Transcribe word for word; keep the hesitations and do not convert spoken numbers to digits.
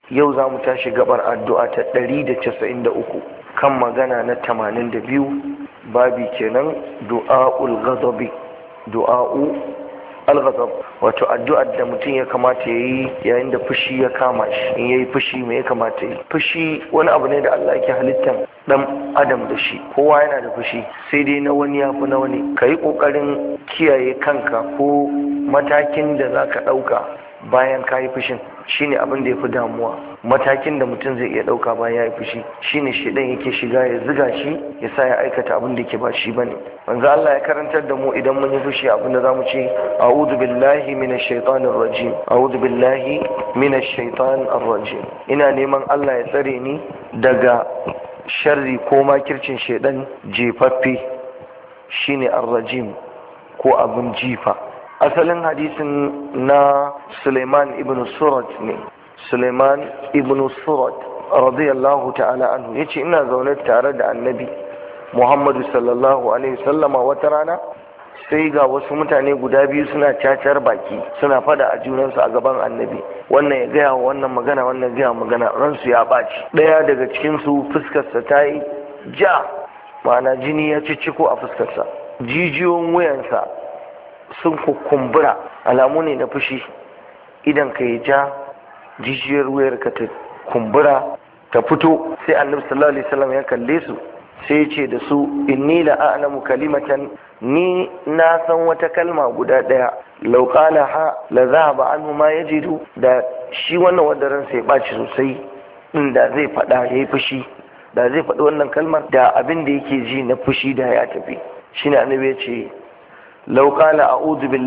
Yau za mu tashi gabar addu'a ta ɗari da casa'in da uku kan magana na tamanin da biyu, babi kenan du'a'ul ghadabi du'a'u al-ghadab, wato addu'ar da mutum ya kamata ya yi yayin da fushi ya kama shi. In yayi fushi me ya kamata yi? Fushi wani abu ne da Allah yake halittar dan adam da shi. Kowa yana da fushi, sai dai na wani ya fi na wani. Ka yi ƙoƙarin kiyaye kanka ko matakin da za ka ɗauka bayan ka yi fushin shine abin da ya fi damuwa. Matakin da mutum zai iya ɗauka bayan ya yi fushi shine shedan yake shiga ya ziga shi ya sa ya aikata abin da ke ba shi bane. Manzo Allah ya karantar da mu idan mun yi fushi abin da zamu ce a'udhu billahi minash shaitanir rajim a'udhu billahi minash shaitanir rajim. Ina neman Allah ya tsare ni daga sharri ko makircin shedan jefaffe, shine ar-rajim ko abin jifa. Asalin hadisin na Suleiman ibn Surat ne. Suleiman ibn Surat radiyallahu ta'ala anhu yace ina zaune tare da Annabi Muhammadu sallallahu alaihi wasallama wata rana, sai ga wasu mutane guda biyu suna cacar baki, suna fada a junansu a gaban Annabi. Wannan ya gaya wa wannan magana, wannan gaya magana, ransu ya baci. Daya daga cikin su fuskarsa ta yi ja, ma'ana jini ya cicciko a fuskarsa. Jijiyoyin wuyansa sun kukumbura, alamu ne na fushi. Idan ka yi ja, jijiyar wuyar ka ta kumbura ta fito. Sai Annabi sallallahu alaihi wasallam ya kalle su, sai ya ce da su inni la a'lamu kalimatan, ni na san wata kalma guda daya, law qalaha la dhahaba anhu ma yajidu, da shi wannan wanda ran sai baci sosai inda zai fada yayi fushi, da zai faɗi wannan kalmar da abin da yake ji na fushi da ya tafi. Shine Annabi ya ce law qala a'udhu billahi